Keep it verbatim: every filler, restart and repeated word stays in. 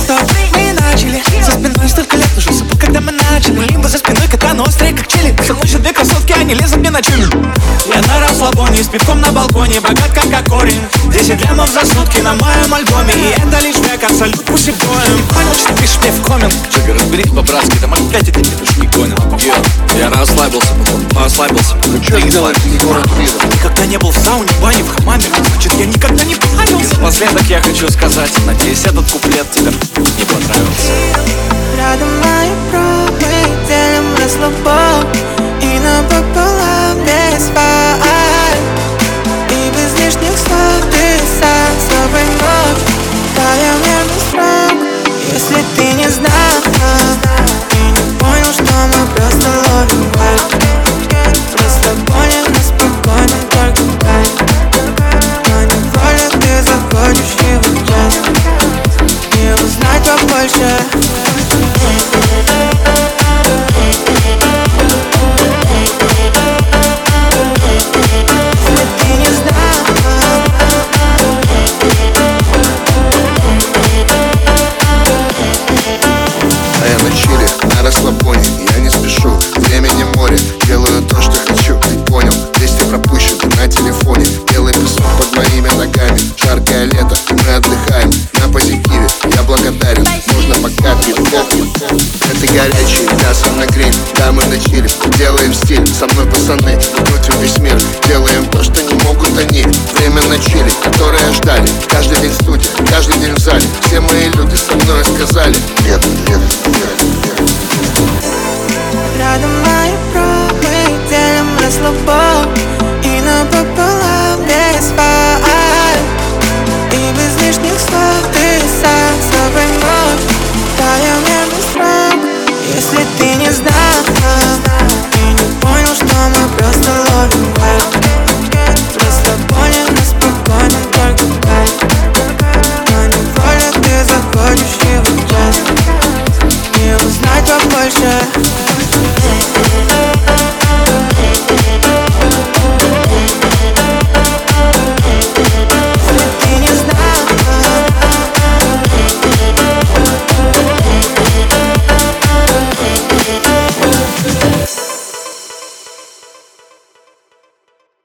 что мы начали. За спиной столько лет, уже забыл, когда мы начали. Либо за спиной кота, но острые как чили. Со мной еще две красотки, они лезут мне на чили. Я на расслабоне, с пивком на балконе, богат как корень. Десять лямов за сутки на моем альбоме, и это лишь век, абсолют пусть и боем. Понял, что пишешь мне в коммент. Чего, разберись по-братски, там опять эти петушки гонят. Йо, я расслабился, потом послабился, потом переслабился. Никогда не был в сауне, в бане, в хамаме, значит, я никогда не парился. Напоследок я хочу сказать, надеюсь, этот куплет тебе не понравился. Рядом мои пробы, делим расслабон и напополам без фай. И без лишних слов ты сам собой ночь. Твоя верность враг, если ты не знал и не понял, что мы просто ловим вайб. В расслабоне, на спокойно, только кайф. Но невольно ты заходишь и в час и узнать побольше. А я на чиле, на расслабоне, я не спешу, времени море. Делаю то, что хочу, ты понял, вести пропущены на телефоне. Белый песок под моими ногами, жаркое лето, и мы отдыхаем. На позитиве, я благодарен, нужно пока пить. Это горячий, мясо на гриль, да мы на чиле. Делаем стиль, со мной пацаны, крутим весь мир. Делаем то, что не могут они. Время на чиле, которое ждали. Каждый день в студии, каждый день в зале. Все мои люди со мной сказали: нет, нет, нет, нет. Рядом мои пробы, делим расслабон и напополам без фай. И без лишних слов ты сам собой ночь. Твоя верность враг, если ты не знал и не понял, что мы просто ловим вайб. В расслабоне, на спокойно, только кайф. Но невольно ты заходишь и в час и узнать побольше.